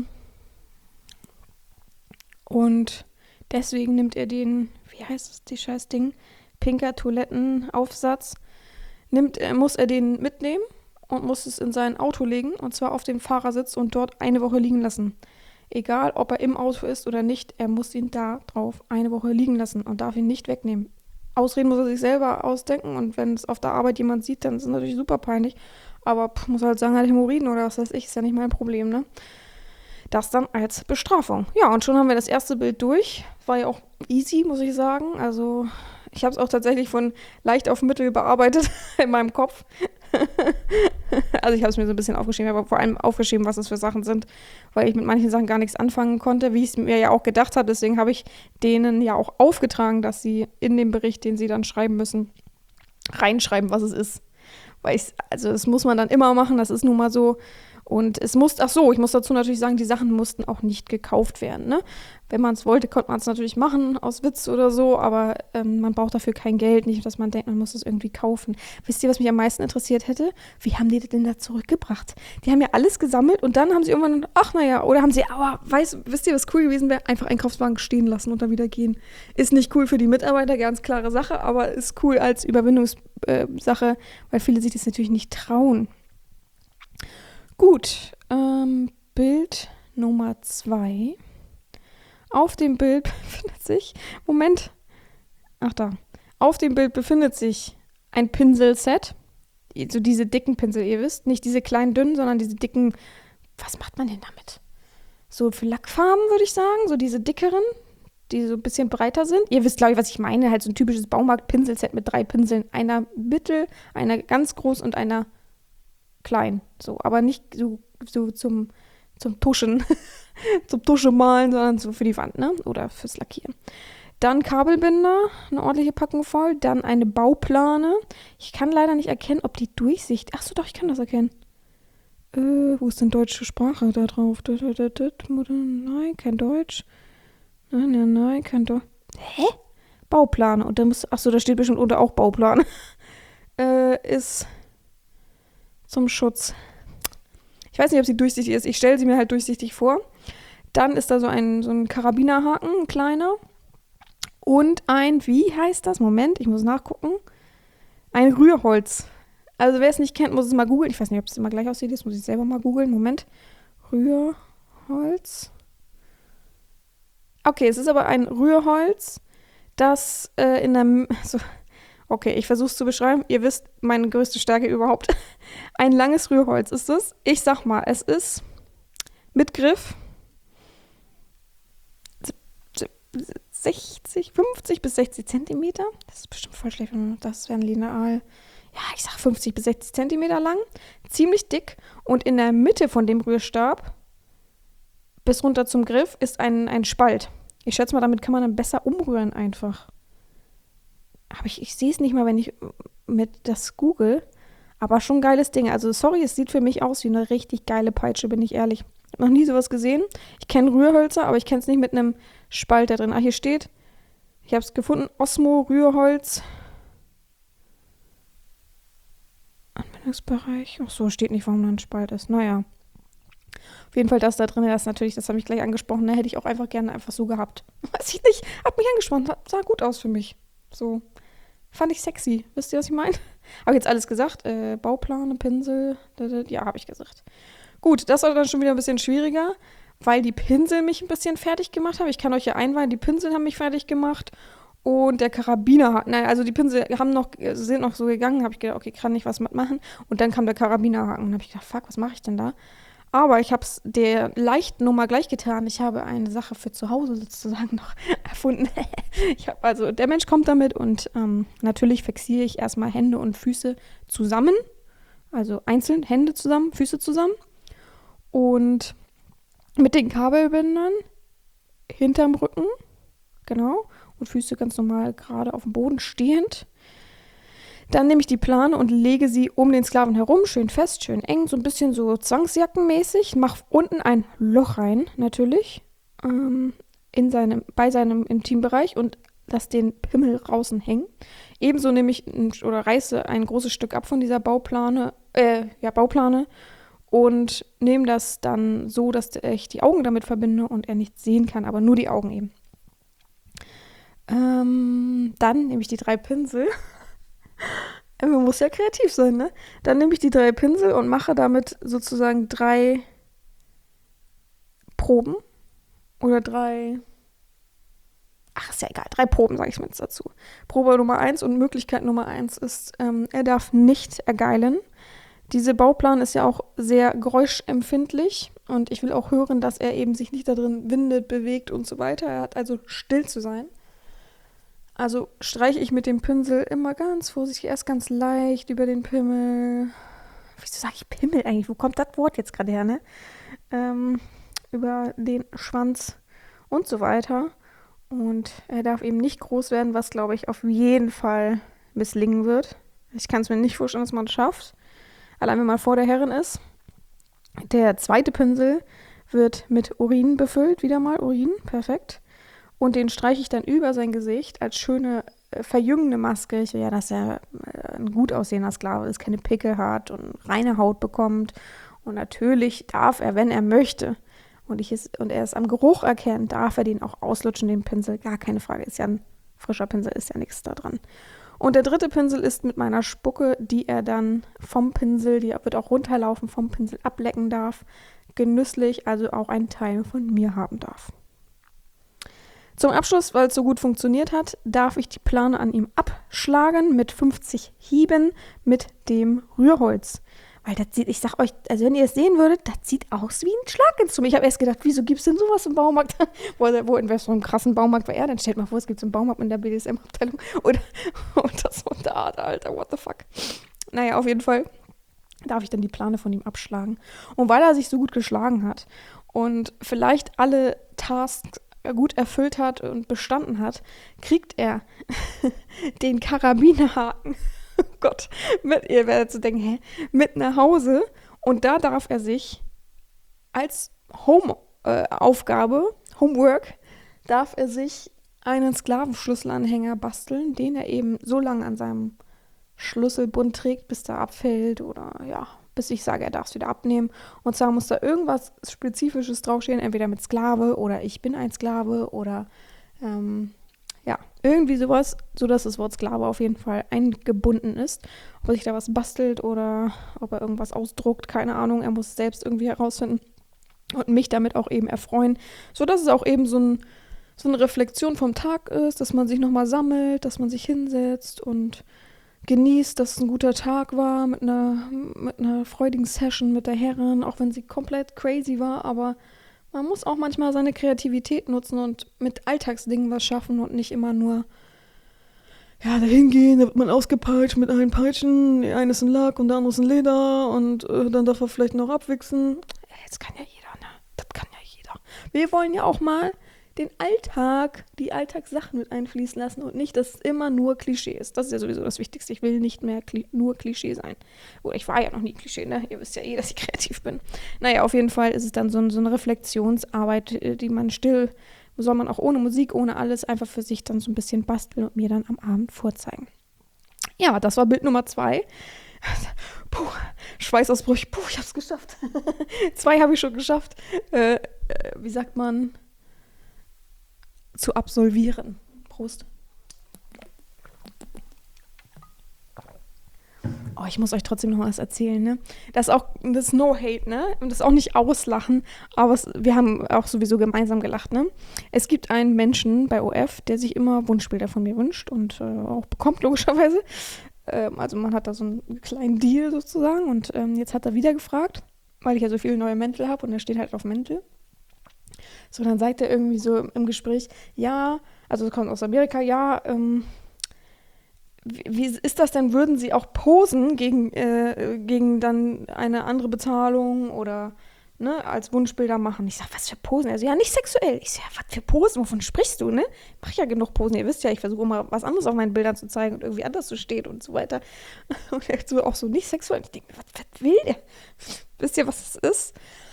und deswegen nimmt er den, wie heißt das, die scheiß Ding, pinker Toilettenaufsatz, nimmt, äh, muss er den mitnehmen und muss es in sein Auto legen, und zwar auf dem Fahrersitz und dort eine Woche liegen lassen. Egal, ob er im Auto ist oder nicht, er muss ihn da drauf eine Woche liegen lassen und darf ihn nicht wegnehmen. Ausreden muss er sich selber ausdenken und wenn es auf der Arbeit jemand sieht, dann ist es natürlich super peinlich. Aber pff, muss halt sagen, er hat Hämorrhoiden oder was weiß ich, ist ja nicht mein Problem, ne? Das dann als Bestrafung. Ja, und schon haben wir das erste Bild durch. War ja auch easy, muss ich sagen. Also ich habe es auch tatsächlich von leicht auf mittel bearbeitet in meinem Kopf. Also ich habe es mir so ein bisschen aufgeschrieben, aber vor allem aufgeschrieben, was das für Sachen sind, weil ich mit manchen Sachen gar nichts anfangen konnte, wie ich es mir ja auch gedacht habe. Deswegen habe ich denen ja auch aufgetragen, dass sie in dem Bericht, den sie dann schreiben müssen, reinschreiben, was es ist. Weil ich, also das muss man dann immer machen, das ist nun mal so. Und es muss, ach so, ich muss dazu natürlich sagen, die Sachen mussten auch nicht gekauft werden, ne? Wenn man es wollte, konnte man es natürlich machen, aus Witz oder so, aber ähm, man braucht dafür kein Geld, nicht, dass man denkt, man muss es irgendwie kaufen. Wisst ihr, was mich am meisten interessiert hätte? Wie haben die das denn da zurückgebracht? Die haben ja alles gesammelt und dann haben sie irgendwann, ach naja, oder haben sie, aber weiß, wisst ihr, was cool gewesen wäre? Einfach Einkaufswagen stehen lassen und dann wieder gehen. Ist nicht cool für die Mitarbeiter, ganz klare Sache, aber ist cool als Überwindungssache, äh, weil viele sich das natürlich nicht trauen. Gut, ähm, Bild Nummer zwei. Auf dem Bild befindet sich, Moment, ach da, auf dem Bild befindet sich ein Pinselset, so diese dicken Pinsel, ihr wisst, nicht diese kleinen dünnen, sondern diese dicken, was macht man denn damit? So für Lackfarben würde ich sagen, so diese dickeren, die so ein bisschen breiter sind. Ihr wisst, glaube ich, was ich meine, halt so ein typisches Baumarkt-Pinselset mit drei Pinseln, einer mittel, einer ganz groß und einer klein, so, aber nicht so, so zum, zum Tuschen, zum Tusche malen, sondern so für die Wand, ne, oder fürs Lackieren. Dann Kabelbinder, eine ordentliche Packung voll, dann eine Bauplane. Ich kann leider nicht erkennen, ob die Durchsicht, ach so, doch, ich kann das erkennen. Äh, wo ist denn deutsche Sprache da drauf? Nein, kein Deutsch. Nein, nein, nein, kein Deutsch. Hä? Bauplane, und da muss, ach so, da steht bestimmt unter auch Bauplane. äh, ist zum Schutz. Ich weiß nicht, ob sie durchsichtig ist. Ich stelle sie mir halt durchsichtig vor. Dann ist da so ein, so ein Karabinerhaken, ein kleiner. Und ein, wie heißt das? Moment, ich muss nachgucken. Ein Rührholz. Also wer es nicht kennt, muss es mal googeln. Ich weiß nicht, ob es immer gleich aussieht. Das muss ich selber mal googeln. Moment. Rührholz. Okay, es ist aber ein Rührholz, das äh, in der... So, okay, ich versuche es zu beschreiben. Ihr wisst, meine größte Stärke überhaupt. Ein langes Rührholz ist es. Ich sag mal, es ist mit Griff sechzig, fünfzig bis sechzig Zentimeter. Das ist bestimmt voll schlecht. Das wäre ein Lineal. ja, ich sag fünfzig bis sechzig Zentimeter lang, ziemlich dick und in der Mitte von dem Rührstab bis runter zum Griff ist ein, ein Spalt. Ich schätze mal, damit kann man dann besser umrühren einfach. Aber ich, ich sehe es nicht mal, wenn ich mit das google. Aber schon ein geiles Ding. Also sorry, es sieht für mich aus wie eine richtig geile Peitsche, bin ich ehrlich. Ich habe noch nie sowas gesehen. Ich kenne Rührhölzer, aber ich kenne es nicht mit einem Spalt da drin. Ah, hier steht, ich habe es gefunden, Osmo Rührholz. Anwendungsbereich. Ach so, steht nicht, warum da ein Spalt ist. Naja. Auf jeden Fall das da drin, das natürlich, das habe ich gleich angesprochen, da hätte ich auch einfach gerne einfach so gehabt. Weiß ich nicht, hat mich angesprochen, sah gut aus für mich. So, fand ich sexy. Wisst ihr, was ich meine? Habe jetzt alles gesagt, äh, Bauplane, Pinsel, ja, habe ich gesagt. Gut, das war dann schon wieder ein bisschen schwieriger, weil die Pinsel mich ein bisschen fertig gemacht haben. Ich kann euch ja einweihen, die Pinsel haben mich fertig gemacht und der Karabiner hat, nein, also die Pinsel haben noch, sind noch so gegangen, habe ich gedacht, okay, kann ich was mitmachen. Und dann kam der Karabinerhaken und habe ich gedacht, fuck, was mache ich denn da? Aber ich habe es der leichten Nummer gleich getan. Ich habe eine Sache für zu Hause sozusagen noch erfunden. Ich habe also, der Mensch kommt damit und ähm, natürlich fixiere ich erstmal Hände und Füße zusammen. Also einzeln, Hände zusammen, Füße zusammen. Und mit den Kabelbindern hinterm Rücken, genau, und Füße ganz normal gerade auf dem Boden stehend. Dann nehme ich die Plane und lege sie um den Sklaven herum, schön fest, schön eng, so ein bisschen so zwangsjackenmäßig. Mache unten ein Loch rein, natürlich, ähm, in seinem, bei seinem Intimbereich und lasse den Pimmel draußen hängen. Ebenso nehme ich ein, oder reiße ein großes Stück ab von dieser Bauplane, äh, ja, Bauplane und nehme das dann so, dass ich die Augen damit verbinde und er nichts sehen kann, aber nur die Augen eben. Ähm, dann nehme ich die drei Pinsel. Man muss ja kreativ sein, ne? Dann nehme ich die drei Pinsel und mache damit sozusagen drei Proben oder drei, ach, ist ja egal, drei Proben, sage ich mir jetzt dazu. Probe Nummer eins und Möglichkeit Nummer eins ist, ähm, er darf nicht ergeilen. Diese Bauplan ist ja auch sehr geräuschempfindlich und ich will auch hören, dass er eben sich nicht da drin windet, bewegt und so weiter. Er hat also still zu sein. Also streiche ich mit dem Pinsel immer ganz vorsichtig, erst ganz leicht über den Pimmel. Wieso sage ich Pimmel eigentlich? Wo kommt das Wort jetzt gerade her, ne? Ähm, über den Schwanz und so weiter. Und er darf eben nicht groß werden, was, glaube ich, auf jeden Fall misslingen wird. Ich kann es mir nicht vorstellen, dass man es schafft. Allein wenn man vor der Herrin ist. Der zweite Pinsel wird mit Urin befüllt, wieder mal Urin, perfekt. Und den streiche ich dann über sein Gesicht als schöne, äh, verjüngende Maske. Ich will ja, dass er äh, ein gut aussehender Sklave ist, keine Pickel hat und reine Haut bekommt. Und natürlich darf er, wenn er möchte, und, ich es, und er es am Geruch erkennt, darf er den auch auslutschen, den Pinsel. Gar keine Frage, ist ja ein frischer Pinsel, ist ja nichts da dran. Und der dritte Pinsel ist mit meiner Spucke, die er dann vom Pinsel, die wird auch runterlaufen, vom Pinsel ablecken darf. Genüsslich, also auch einen Teil von mir haben darf. Zum Abschluss, weil es so gut funktioniert hat, darf ich die Plane an ihm abschlagen mit fünfzig Hieben mit dem Rührholz. Weil das sieht, ich sag euch, also wenn ihr es sehen würdet, das sieht aus wie ein Schlaginstrument. Ich habe erst gedacht, wieso gibt es denn sowas im Baumarkt? wo, wo in so einem krassen Baumarkt war er? Dann stellt mal vor, es gibt so einen Baumarkt in der B D S M-Abteilung. Oder, oder so eine Art, Alter, what the fuck. Naja, auf jeden Fall darf ich dann die Plane von ihm abschlagen. Und weil er sich so gut geschlagen hat und vielleicht alle Tasks gut erfüllt hat und bestanden hat, kriegt er den Karabinerhaken, oh Gott, mit, ihr werdet so denken, hä, mit nach Hause und da darf er sich als Home-Aufgabe, äh, Homework, darf er sich einen Sklavenschlüsselanhänger basteln, den er eben so lange an seinem Schlüsselbund trägt, bis der abfällt oder ja, bis ich sage, er darf es wieder abnehmen. Und zwar muss da irgendwas Spezifisches draufstehen, entweder mit Sklave oder ich bin ein Sklave oder ähm, ja, irgendwie sowas, sodass das Wort Sklave auf jeden Fall eingebunden ist. Ob er sich da was bastelt oder ob er irgendwas ausdruckt, keine Ahnung. Er muss es selbst irgendwie herausfinden und mich damit auch eben erfreuen, sodass es auch eben so, ein, so eine Reflexion vom Tag ist, dass man sich nochmal sammelt, dass man sich hinsetzt und genießt, dass es ein guter Tag war mit einer, mit einer freudigen Session mit der Herrin, auch wenn sie komplett crazy war, aber man muss auch manchmal seine Kreativität nutzen und mit Alltagsdingen was schaffen und nicht immer nur ja, da hingehen, da wird man ausgepeitscht mit allen Peitschen. Die eine ist ein Lack und der andere ist ein Leder und äh, dann darf er vielleicht noch abwichsen. Das kann ja jeder, ne? Das kann ja jeder. Wir wollen ja auch mal den Alltag, die Alltagssachen mit einfließen lassen und nicht, dass es immer nur Klischee ist. Das ist ja sowieso das Wichtigste. Ich will nicht mehr Kli- nur Klischee sein. Oder ich war ja noch nie Klischee, ne? Ihr wisst ja eh, dass ich kreativ bin. Naja, auf jeden Fall ist es dann so, so eine Reflexionsarbeit, die man still, soll man auch ohne Musik, ohne alles, einfach für sich dann so ein bisschen basteln und mir dann am Abend vorzeigen. Ja, das war Bild Nummer zwei. Puh, Schweißausbruch. Puh, ich hab's geschafft. Zwei habe ich schon geschafft. Äh, äh, wie sagt man? Zu absolvieren. Prost. Oh, ich muss euch trotzdem noch was erzählen, ne? Das ist auch, das ist no hate, ne? Und das ist auch nicht auslachen, aber es, wir haben auch sowieso gemeinsam gelacht, ne? Es gibt einen Menschen bei O F, der sich immer Wunschbilder von mir wünscht und äh, auch bekommt, logischerweise. Ähm, also man hat da so einen kleinen Deal sozusagen und ähm, jetzt hat er wieder gefragt, weil ich ja so viele neue Mäntel habe und er steht halt auf Mäntel. So, dann sagt er irgendwie so im Gespräch, ja, also es kommt aus Amerika, ja, ähm, wie, wie ist das denn, würden Sie auch posen gegen, äh, gegen dann eine andere Bezahlung oder, ne, als Wunschbilder machen? Ich sag, was für Posen? Also, ja, nicht sexuell. Ich sag, ja, was für Posen, wovon sprichst du, ne? Ich mach ja genug Posen, ihr wisst ja, ich versuche immer was anderes auf meinen Bildern zu zeigen und irgendwie anders zu stehen und so weiter. Und er so auch so, nicht sexuell. Ich denke, was, was will der? Wisst ihr, was es ist?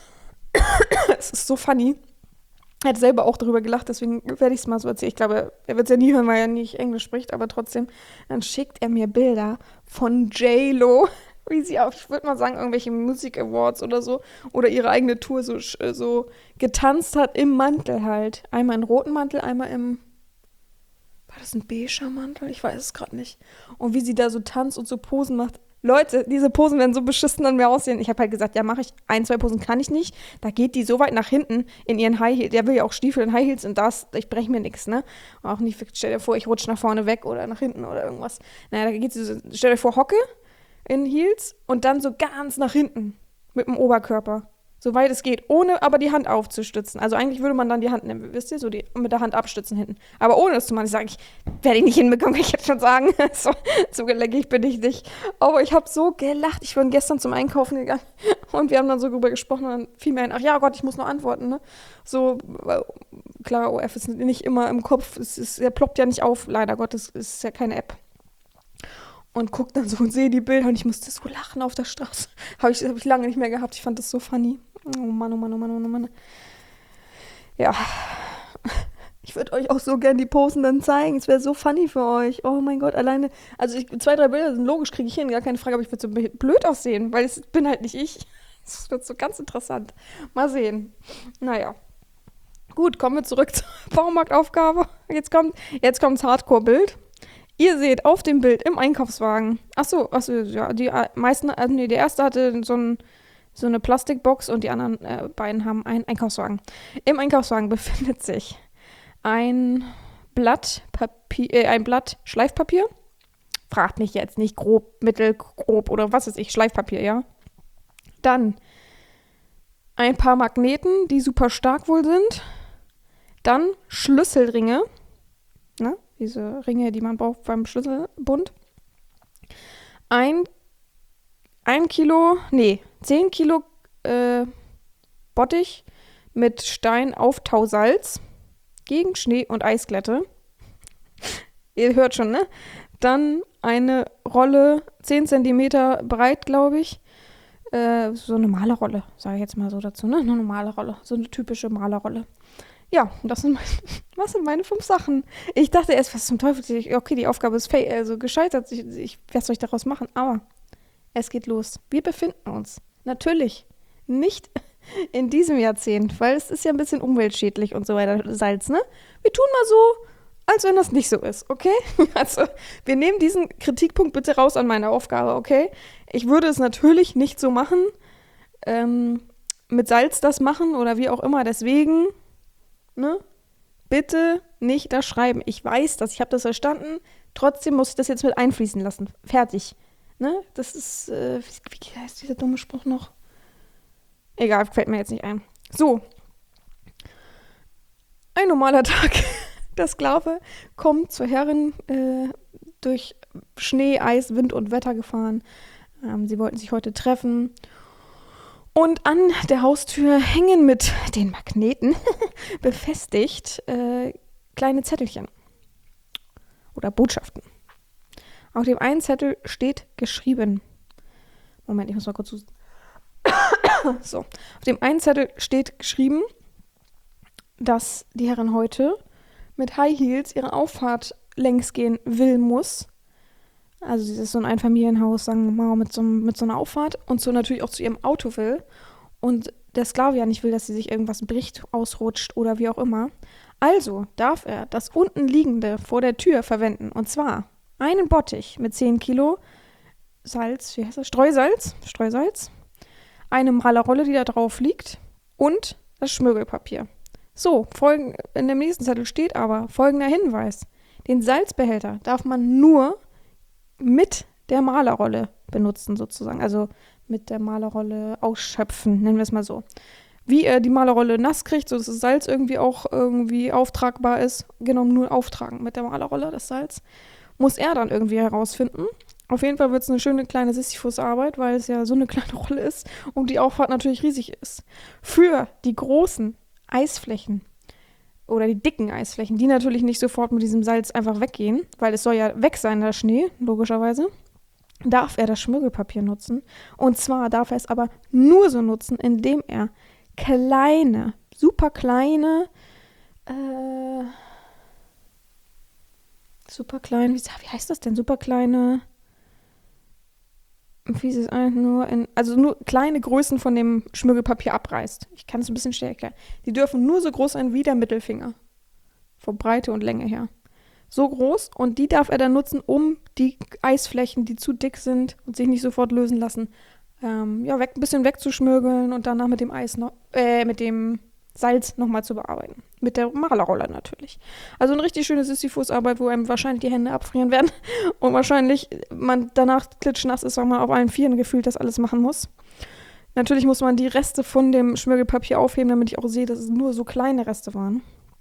Es ist so funny. Er hat selber auch darüber gelacht, deswegen werde ich es mal so erzählen. Ich glaube, er wird es ja nie hören, weil er nicht Englisch spricht, aber trotzdem. Dann schickt er mir Bilder von J-Lo, wie sie auf, ich würde mal sagen, irgendwelche Music Awards oder so, oder ihre eigene Tour so, so getanzt hat im Mantel halt. Einmal im roten Mantel, einmal im, war das ein beiger Mantel? Ich weiß es gerade nicht. Und wie sie da so tanzt und so Posen macht. Leute, diese Posen werden so beschissen an mir aussehen. Ich habe halt gesagt, ja, mache ich. Ein, zwei Posen kann ich nicht. Da geht die so weit nach hinten in ihren High Heels. Der will ja auch Stiefel in High Heels und das, ich breche mir nichts, ne? Auch nicht, stell dir vor, ich rutsche nach vorne weg oder nach hinten oder irgendwas. Naja, da geht sie so, stell dir vor, Hocke in Heels und dann so ganz nach hinten mit dem Oberkörper. So weit es geht, ohne aber die Hand aufzustützen. Also eigentlich würde man dann die Hand nehmen, wisst ihr, so die, mit der Hand abstützen hinten. Aber ohne das zu machen, ich sage, ich werde ich nicht hinbekommen, kann ich jetzt schon sagen. so, so geleckig bin ich nicht. Aber ich habe so gelacht. Ich bin gestern zum Einkaufen gegangen und wir haben dann so drüber gesprochen und dann fiel mir ein, ach ja Gott, ich muss noch antworten. Ne? So, klar, O F ist nicht immer im Kopf, es ist, er ploppt ja nicht auf, leider Gottes, es ist ja keine App. Und guck dann so und sehe die Bilder und ich musste so lachen auf der Straße. Habe ich, hab ich lange nicht mehr gehabt. Ich fand das so funny. Oh Mann, oh Mann, oh Mann, oh Mann. Ja. Ich würde euch auch so gern die Posen dann zeigen. Es wäre so funny für euch. Oh mein Gott, alleine. Also ich, zwei, drei Bilder sind logisch, kriege ich hin, gar keine Frage, aber ich würde so blöd aussehen, weil ich bin halt nicht ich. Das wird so ganz interessant. Mal sehen. Naja. Gut, kommen wir zurück zur Baumarktaufgabe. Jetzt kommt jetzt kommt's Hardcore-Bild. Ihr seht auf dem Bild im Einkaufswagen, achso, achso, ja, die meisten, also nee, der erste hatte so, ein, so eine Plastikbox und die anderen äh, beiden haben einen Einkaufswagen. Im Einkaufswagen befindet sich ein Blatt Papier, äh, ein Blatt Schleifpapier. Fragt mich jetzt nicht grob, mittel, grob oder was weiß ich, Schleifpapier, ja. Dann ein paar Magneten, die super stark wohl sind. Dann Schlüsselringe, ne? Diese Ringe, die man braucht beim Schlüsselbund. Ein, ein Kilo, nee, zehn Kilo äh, Bottich mit Steinaufttausalz gegen Schnee und Eisglätte. Ihr hört schon, ne? Dann eine Rolle, zehn Zentimeter breit, glaube ich. Äh, so eine Malerrolle, sage ich jetzt mal so dazu, ne? Eine normale Rolle, so eine typische Malerrolle. Ja, das sind meine, was sind meine fünf Sachen? Ich dachte erst, was zum Teufel, okay, die Aufgabe ist fake, also gescheitert, ich, ich was soll ich daraus machen? Aber es geht los. Wir befinden uns natürlich nicht in diesem Jahrzehnt, weil es ist ja ein bisschen umweltschädlich und so weiter, Salz, ne? Wir tun mal so, als wenn das nicht so ist, okay? Also, wir nehmen diesen Kritikpunkt bitte raus an meine Aufgabe, okay? Ich würde es natürlich nicht so machen, ähm, mit Salz das machen oder wie auch immer, deswegen... Ne? Bitte nicht das schreiben. Ich weiß das, ich habe das verstanden. Trotzdem muss ich das jetzt mit einfließen lassen. Fertig. Ne? Das ist, äh, wie, wie heißt dieser dumme Spruch noch? Egal, fällt mir jetzt nicht ein. So. Ein normaler Tag. Der Sklave kommt zur Herrin, äh, durch Schnee, Eis, Wind und Wetter gefahren. Ähm, sie wollten sich heute treffen. Und an der Haustür hängen mit den Magneten befestigt äh, kleine Zettelchen oder Botschaften. Auf dem einen Zettel steht geschrieben. Moment, ich muss mal kurz husten. So, auf dem einen Zettel steht geschrieben, dass die Herren heute mit High Heels ihre Auffahrt längs gehen will, muss. Also das ist so ein Einfamilienhaus, sagen wir mal, mit so, mit so einer Auffahrt und so natürlich auch zu ihrem Auto will. Und der Sklave ja nicht will, dass sie sich irgendwas bricht, ausrutscht oder wie auch immer. Also darf er das unten liegende vor der Tür verwenden. Und zwar einen Bottich mit zehn Kilo Salz, wie heißt das? Streusalz, Streusalz, eine Malerrolle, die da drauf liegt und das Schmirgelpapier. So, folgen, in dem nächsten Zettel steht aber folgender Hinweis. Den Salzbehälter darf man nur mit der Malerrolle benutzen sozusagen. Also mit der Malerrolle ausschöpfen, nennen wir es mal so. Wie er die Malerrolle nass kriegt, so dass das Salz irgendwie auch irgendwie auftragbar ist, genau nur auftragen mit der Malerrolle, das Salz, muss er dann irgendwie herausfinden. Auf jeden Fall wird es eine schöne kleine Sisyphus-Arbeit, weil es ja so eine kleine Rolle ist und die Auffahrt natürlich riesig ist. Für die großen Eisflächen oder die dicken Eisflächen, die natürlich nicht sofort mit diesem Salz einfach weggehen, weil es soll ja weg sein, der Schnee, logischerweise, darf er das Schmirgelpapier nutzen. Und zwar darf er es aber nur so nutzen, indem er kleine, super kleine, äh, super klein, wie, wie heißt das denn? Super kleine, wie ist es eigentlich nur in, also nur kleine Größen von dem Schmirgelpapier abreißt. Ich kann es ein bisschen stärker. Die dürfen nur so groß sein wie der Mittelfinger. Von Breite und Länge her. So groß und die darf er dann nutzen, um die Eisflächen, die zu dick sind und sich nicht sofort lösen lassen, ähm, ja, weg, ein bisschen wegzuschmirgeln und danach mit dem Eis noch, äh, mit dem Salz nochmal zu bearbeiten. Mit der Malerrolle natürlich. Also eine richtig schöne Sisyphus-Arbeit, wo einem wahrscheinlich die Hände abfrieren werden und wahrscheinlich man danach klitschnass ist, weil man auf allen Vieren gefühlt das alles machen muss. Natürlich muss man die Reste von dem Schmirgelpapier aufheben, damit ich auch sehe, dass es nur so kleine Reste waren.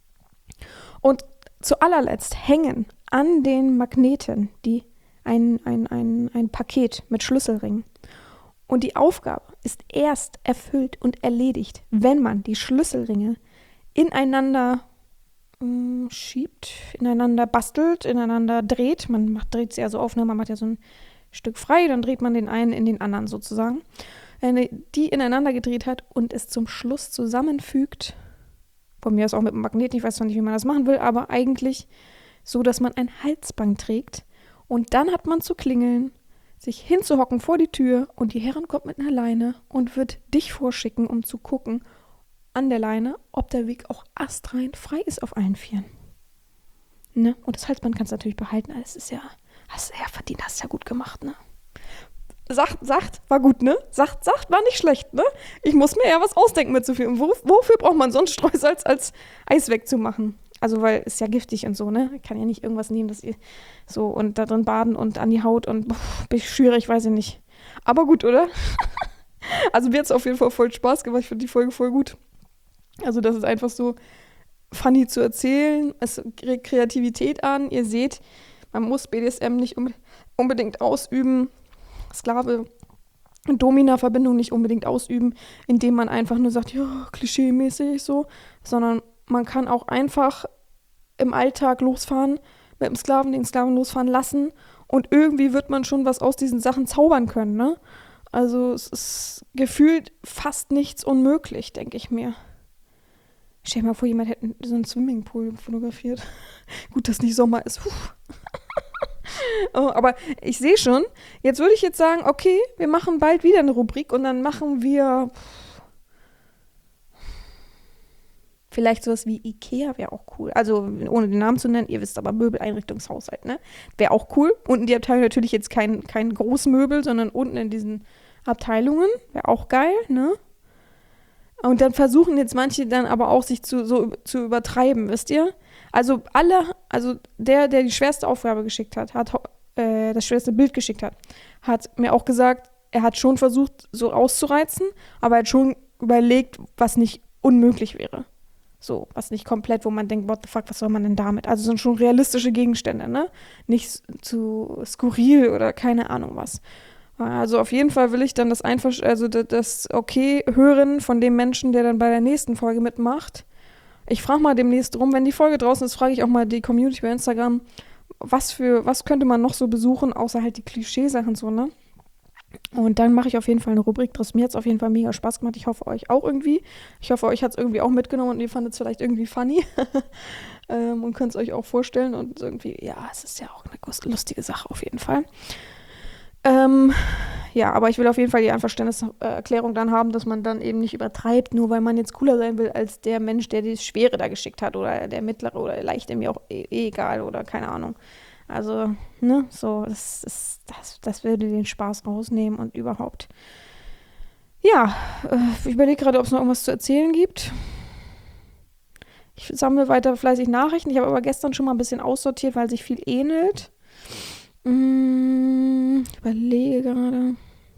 Und zu allerletzt hängen an den Magneten die ein, ein, ein, ein Paket mit Schlüsselringen. Und die Aufgabe ist erst erfüllt und erledigt, wenn man die Schlüsselringe ineinander äh, schiebt, ineinander bastelt, ineinander dreht. Man macht, dreht sie ja so auf, ne? Man macht ja so ein Stück frei, dann dreht man den einen in den anderen sozusagen. Wenn er die ineinander gedreht hat und es zum Schluss zusammenfügt, von mir aus auch mit dem Magneten, ich weiß zwar nicht, wie man das machen will, aber eigentlich so, dass man ein Halsband trägt und dann hat man zu klingeln, sich hinzuhocken vor die Tür und die Herrin kommt mit einer Leine und wird dich vorschicken, um zu gucken an der Leine, ob der Weg auch astrein frei ist auf allen Vieren. Ne? Und das Halsband kannst du natürlich behalten, das ist ja, hast du ja verdient, hast du ja gut gemacht, ne? Sagt, sagt, war gut, ne? Sagt, sagt, war nicht schlecht, ne? Ich muss mir eher was ausdenken mit so viel. Und wo, wofür braucht man sonst Streusalz als Eis wegzumachen? Also, weil es ja giftig und so, ne? Ich kann ja nicht irgendwas nehmen, dass ihr so und da drin baden und an die Haut und pff, bin ich schwierig, weiß ich nicht. Aber gut, oder? Also, mir hat es auf jeden Fall voll Spaß gemacht. Ich finde die Folge voll gut. Also, das ist einfach so funny zu erzählen. Es regt Kreativität an. Ihr seht, man muss B D S M nicht unbedingt ausüben. Sklave und Domina-Verbindung nicht unbedingt ausüben, indem man einfach nur sagt, ja, klischee-mäßig so, sondern man kann auch einfach im Alltag losfahren, mit dem Sklaven den Sklaven losfahren lassen und irgendwie wird man schon was aus diesen Sachen zaubern können, ne? Also es ist gefühlt fast nichts unmöglich, denke ich mir. Stell dir mal vor, jemand hätte so einen Swimmingpool fotografiert. Gut, dass nicht Sommer ist. Puh. Oh, aber ich sehe schon, jetzt würde ich jetzt sagen, okay, wir machen bald wieder eine Rubrik und dann machen wir vielleicht sowas wie Ikea, wäre auch cool. Also ohne den Namen zu nennen, ihr wisst aber Möbeleinrichtungshaushalt, ne? Wäre auch cool. Unten die Abteilung natürlich jetzt kein, kein Großmöbel, sondern unten in diesen Abteilungen, wäre auch geil, ne? Und dann versuchen jetzt manche dann aber auch sich zu, so zu übertreiben, wisst ihr? Also alle, also der, der die schwerste Aufgabe geschickt hat, hat äh, das schwerste Bild geschickt hat, hat mir auch gesagt, er hat schon versucht, so auszureizen, aber er hat schon überlegt, was nicht unmöglich wäre. So, was nicht komplett, wo man denkt, what the fuck, was soll man denn damit? Also sind schon realistische Gegenstände, ne? Nicht zu skurril oder keine Ahnung was. Also auf jeden Fall will ich dann das einfach, also das Okay hören von dem Menschen, der dann bei der nächsten Folge mitmacht. Ich frage mal demnächst rum, wenn die Folge draußen ist, frage ich auch mal die Community bei Instagram, was für, was könnte man noch so besuchen, außer halt die Klischeesachen so, ne? Und dann mache ich auf jeden Fall eine Rubrik draus. Mir hat es auf jeden Fall mega Spaß gemacht. Ich hoffe, euch auch irgendwie. Ich hoffe, euch hat es irgendwie auch mitgenommen und ihr fandet es vielleicht irgendwie funny. ähm, und könnt es euch auch vorstellen. Und irgendwie, ja, es ist ja auch eine lustige Sache auf jeden Fall. Ähm, ja, aber ich will auf jeden Fall die Einverständniserklärung dann haben, dass man dann eben nicht übertreibt, nur weil man jetzt cooler sein will als der Mensch, der das Schwere da geschickt hat oder der Mittlere oder der Leichte, mir auch eh, eh egal oder keine Ahnung. Also, ne, so, das, das, das, das würde den Spaß rausnehmen und überhaupt. Ja, äh, ich überlege gerade, ob es noch irgendwas zu erzählen gibt. Ich sammle weiter fleißig Nachrichten. Ich habe aber gestern schon mal ein bisschen aussortiert, weil sich viel ähnelt. Hm, ich überlege gerade.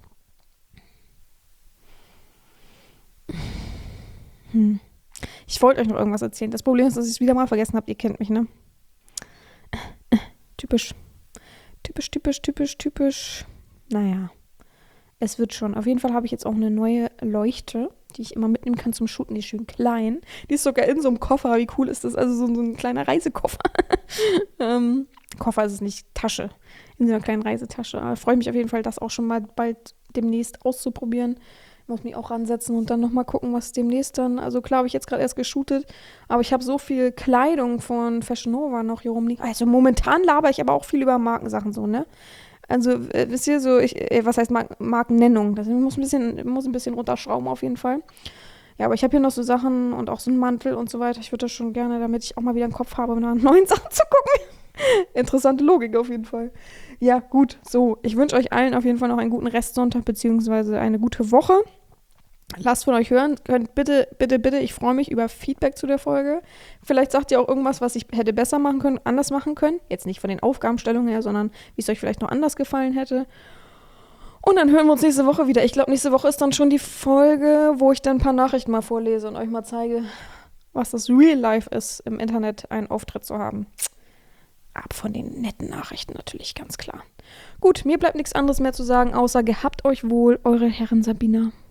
Hm. Ich wollte euch noch irgendwas erzählen. Das Problem ist, dass ich es wieder mal vergessen habe. Ihr kennt mich, ne? Typisch. Typisch, typisch, typisch, typisch. Naja, es wird schon. Auf jeden Fall habe ich jetzt auch eine neue Leuchte, die ich immer mitnehmen kann zum Shooten. Die ist schön klein. Die ist sogar in so einem Koffer. Wie cool ist das? Also so, so ein kleiner Reisekoffer. ähm, Koffer ist es nicht, Tasche. In so einer kleinen Reisetasche. Aber freue mich auf jeden Fall, das auch schon mal bald demnächst auszuprobieren. Muss mich auch ransetzen und dann nochmal gucken, was demnächst dann, also klar habe ich jetzt gerade erst geshootet, aber ich habe so viel Kleidung von Fashion Nova noch hier rumliegen. Also momentan laber ich aber auch viel über Markensachen so, ne? Also, äh, wisst ihr, so, ich, äh, was heißt Mar- Markennennung? Das muss ein bisschen, muss ein bisschen runterschrauben auf jeden Fall. Ja, aber ich habe hier noch so Sachen und auch so einen Mantel und so weiter. Ich würde das schon gerne, damit ich auch mal wieder einen Kopf habe, nach neuen Sachen zu gucken. Interessante Logik auf jeden Fall. Ja, gut, so. Ich wünsche euch allen auf jeden Fall noch einen guten Restsonntag beziehungsweise eine gute Woche. Lasst von euch hören. Könnt bitte, bitte, bitte, ich freue mich über Feedback zu der Folge. Vielleicht sagt ihr auch irgendwas, was ich hätte besser machen können, anders machen können. Jetzt nicht von den Aufgabenstellungen her, sondern wie es euch vielleicht noch anders gefallen hätte. Und dann hören wir uns nächste Woche wieder. Ich glaube, nächste Woche ist dann schon die Folge, wo ich dann ein paar Nachrichten mal vorlese und euch mal zeige, was das Real Life ist, im Internet einen Auftritt zu haben. Ab von den netten Nachrichten natürlich, ganz klar. Gut, mir bleibt nichts anderes mehr zu sagen, außer gehabt euch wohl, eure Herren Sabina.